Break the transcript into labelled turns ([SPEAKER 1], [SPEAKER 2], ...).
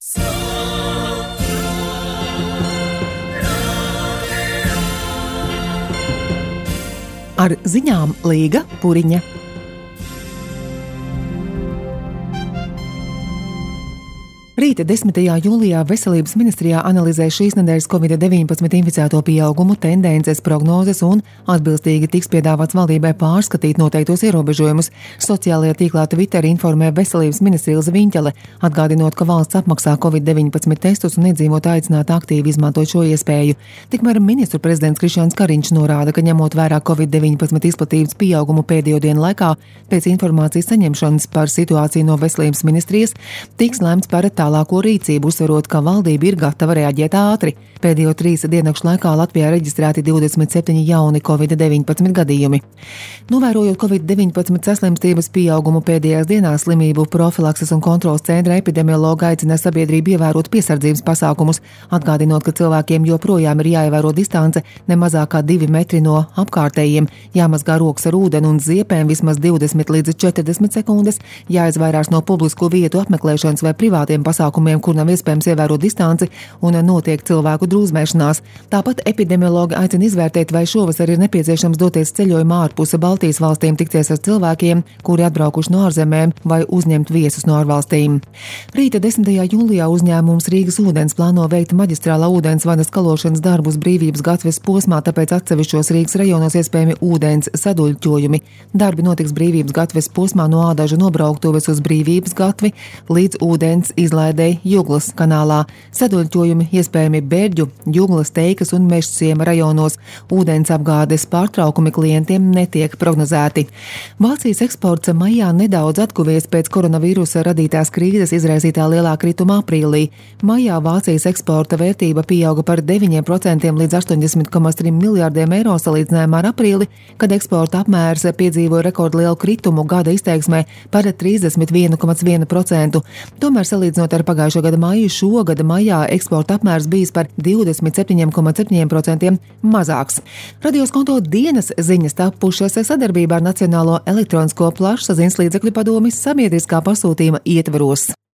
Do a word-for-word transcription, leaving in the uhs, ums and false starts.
[SPEAKER 1] Ar ziņām Līga Puriņa. Rīta desmitajā jūlijā Veselības ministrijā analizē šīs nedēļas covid deviņpadsmit inficēto pieaugumu, tendences, prognozes un atbilstīgi tiks piedāvāts valdībai pārskatīt noteiktos ierobežojumus. Sociālajā tīklā Twitter informē Veselības ministre Ilze Viņķele, atgādinot, ka valsts apmaksā covid deviņpadsmit testus un iedzīvotāji aicināti aktīvi izmantot šo iespēju. Tikmēr ministru prezidents Krišjāns Kariņš norāda, ka ņemot vērā covid deviņpadsmit izplatības pieaugumu pēdējo dienu laikā, pēc informācijas saņemšanas par situāciju no Veselības ministrijas, tiks lemts par tālāko rīcību, uzsverot, ka valdība ir gatava reaģēt ātri. Pēdējo trīs diennakšu laikā Latvijā reģistrēti divdesmit septiņi jauni covid deviņpadsmit gadījumi. Novērojot covid deviņpadsmit saslimstības pieaugumu pēdējās dienās, slimību profilakses un kontrolas centra epidemiologa aicina sabiedrību ievērot piesardzības pasākumus, atgādinot, ka cilvēkiem joprojām ir jāievēro distance ne mazāk kā divi metri no apkārtējiem, jāmazgā rokas ar ūdeni un ziepēm vismaz divdesmit līdz četrdesmit sekundes, jāizvairās no publisku vietu apmeklēšanas vai privātiem pasākumiem, kur nav iespējams ievērot distanci un notiek cilvēku drūzmēšanās. Tāpat epidemiologi aicina izvērtēt, vai šovasar ir nepieciešams doties ceļojumā ārpus Baltijas valstīm, tikties ar cilvēkiem, kuri atbraukuši no ārzemēm, vai uzņemt viesus no ārvalstīm. Rīta desmitajā jūlijā uzņēmums Rīgas ūdens plāno veikt maģistrālā ūdensvadas skalošanas darbus Brīvības gatves posmā, tāpēc atsevišķos Rīgas rajonos iespējami ūdens saduļķojumi. Darbi notiks Brīvības gatves posmā no Ādažu nobrauktuves uz Brīvības gatvi līdz ūdens izlaidei Juglas kanālā. Saduļķojumi iespējami Bērģu, Juglas, Teikas un Mežciema rajonos. Ūdens apgādes pārtraukumi klientiem netiek prognozēti. Vācijas eksports maijā nedaudz atguvies pēc koronavīrusa radītās krīzes izraisītā lielā krituma aprīlī. Maijā Vācijas eksporta vērtība pieauga par deviņiem procentiem līdz astoņdesmit komats trīs miljārdiem eiro salīdzinājumā ar aprīli, kad eksporta apmērs piedzīvoja rekordlielu kritumu gada izteiksmē par trīsdesmit vienu komats vienu procentu. Tomēr salīdzinot ar pagājušo gada maiju, šogada maijā eksporta apmērs bijis par divdesmit septiņiem komats septiņiem procentiem mazāks. Radio Skonto dienas ziņas tapušas sadarbībā ar Nacionālo elektronisko plašsaziņas līdzekļu padomi sabiedriskā pasūtījuma ietvaros.